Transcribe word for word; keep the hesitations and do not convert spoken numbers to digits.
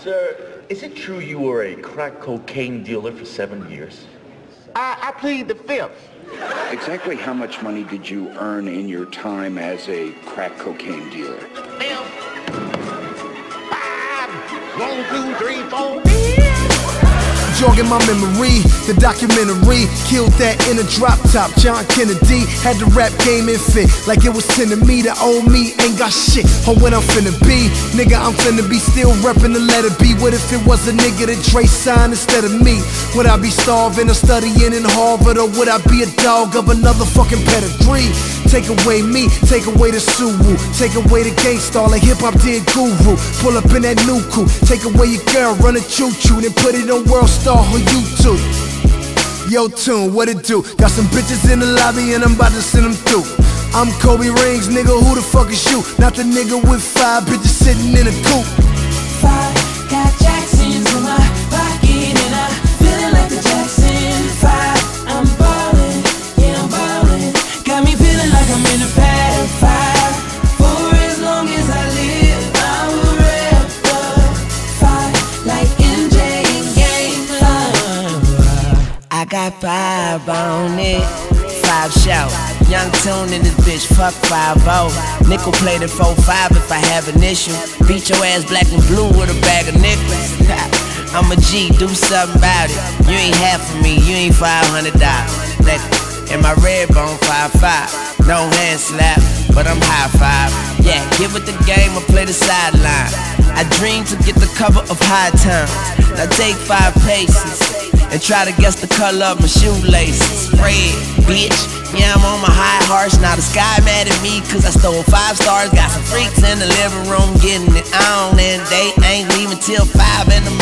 Sir, is it true you were a crack cocaine dealer for seven years? I, I plead the fifth. Exactly how much money did you earn in your time as a crack cocaine dealer? Fifth. Five. One, two, three, four. Jogging my memory, the documentary killed that in a drop top. John Kennedy had the rap game in fit like it was ten to me. The old me ain't got shit on when I'm finna be. Nigga, I'm finna be still reppin' the letter B. What if it was a nigga that Dre signed instead of me? Would I be starving or studying in Harvard, or would I be a dog of another fucking pedigree? Take away me, take away the Suwu, take away the gangsta like hip hop did Guru. Pull up in that new coupe, take away your girl, run a choo choo, then put it on World Star on YouTube. Yo tune, what it do? Got some bitches in the lobby and I'm about to send them through. I'm Kobe Rings, nigga, who the fuck is you? Not the nigga with five bitches sitting in a coupe. Five, got Jacksons in my pocket and I feeling like the Jackson Five. I'm ballin', yeah I'm ballin'. Got me feeling like I'm in the past five. For as long as I live, I will rep the five like M J and Game Five. I got five on it, five shout. Young Tune in this bitch, fuck five oh. Nickel plated four five if I have an issue. Beat your ass black and blue with a bag of nickels. I'm a G, do something about it. You ain't half of me, you ain't five hundred dollars. And my red bone five five. No hand slap, but I'm high five. Yeah, give it the game or play the sideline. I dream to get the cover of High Times. Now take five paces and try to guess the color of my shoelaces. Red, bitch, yeah I'm on my high horse. Now the sky mad at me cause I stole five stars. Got some freaks in the living room getting it on, and they ain't leaving till five in the